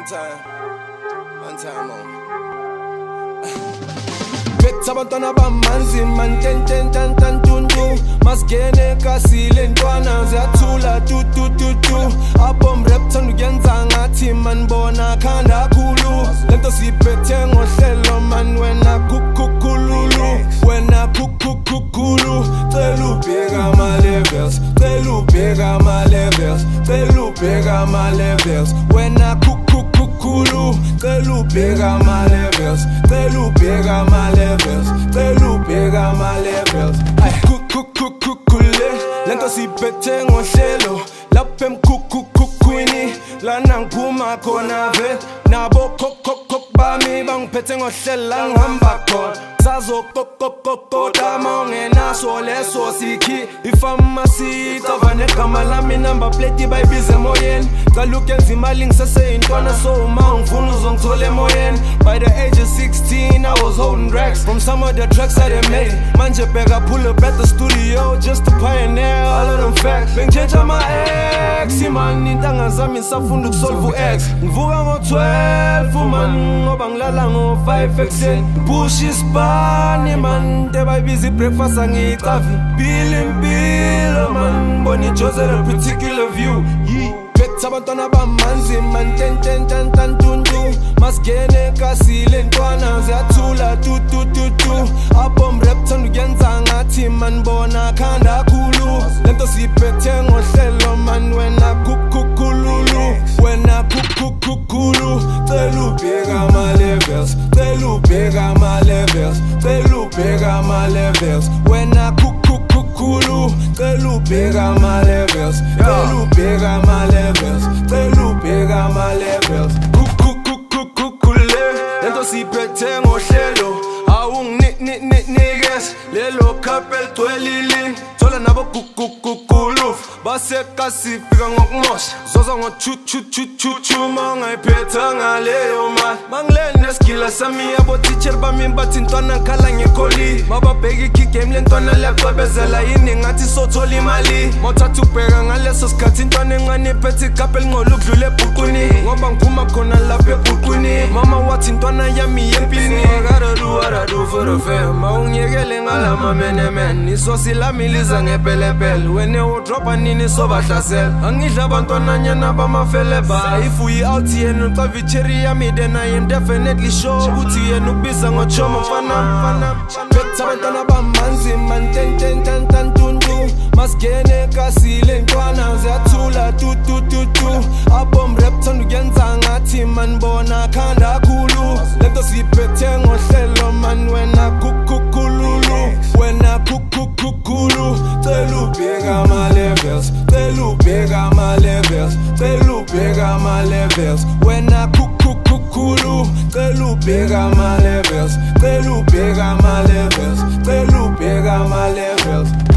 One time on. Betha abantwana bamanzi man ten ten tan tan tuntu masigene kasile ntwana ziyathula tu tu tu tu abom rap thanda ukuyenza ngathi man bona khanda khulu lento siphethe ngohlelo man wena kukukululu wena kukukukhulu cela ubheka ama levels cela ubheka ama levels cela ubheka ama levels wena kukukukhulu cela ubheka ama levels cela ubheka ama levels cela ubheka ama levels kukukukhule lento siphethe ngohlelo lapha emkhukukhwini lana ngiphuma khona ve nabo khokhokhok bami bangiphethe ngohlela ngihamba khona sazokokokokoda mongenaso leso sikhi ifamasi cavane gama lami number plate bayibize emoyeni cala ukenza imali ngisaseyintwana so uma ngifuna uzongithola emoyeni by the age of 16 I was holding racks from some of the tracks I done made manje bheka pull up at the studio just to pioneer all of them facts bengitshentsha ama-ex man intanga zami safunda ukusolve u-ex ngivuka ngo-12 man ngoba ngilala ngo-5 ekuseni push isibani man tebayibiza i-breakfast angiyicavi bill impilo man bona ijozela a particular view betha abantwana bamanzi man ten ten tan tan tuntu masigene kasile ntwana ziyathula tu tu tu tu abom rap thanda ukuyenza ngathi man bona khanda khulu lento siphethe ngohlelo man wena kukukululu wena kukukukhulu cela ubheka ama levels cela ubheka ama levels cela ubheka ama levels wena kukukukhulu cela ubheka ama levels cela ubheka ama levels cela ubheka ama levels kukukukhule lento siphethe ngohlelo awunginikes lelo couple twelili thola nabo kukukuluf basekasifika ngokumosha zoza ngo-chu mangayiphetha ngaleyo mali mangilene nesigila sami yabo teacher bami bathi ntwana ngikhala ngekholi mababheka ikigame le ntwana liyacwebezela yini ngathi sothola imali mawuthatha ubheka ngaleso sikhathi intwana encane iphethe igabha elingcola ukudlula ebhuqwini ngoba ngiphuma khona lapha ebhuqwini mama wathi intwana yami yempini I gotta do what I do for the fam mawungiyekele ngala mamenemen isosi lami liza ngepelepele wena udropa nini sobahlasela angidla abantwananyana bamafeleba if uyi-out yena ucava icherry yami then I am definitely sure ukuthi yena ukubiza ngochoma mfana betha abantwana bamanzi man ten ten tan tan tuntu masigene kasile ntwana ziyathula tu tu tu tu abom rap thanda ukuyenza ngathi man bona khanda khulu lento siphethe ngohlelo man wena kukukululu wena kukukukhulu cela ubheka ama levels cela ubheka ama levels cela ubheka ama levels wena kukukukhulu cela ubheka ama levels cela ubheka ama levels cela ubheka ama levels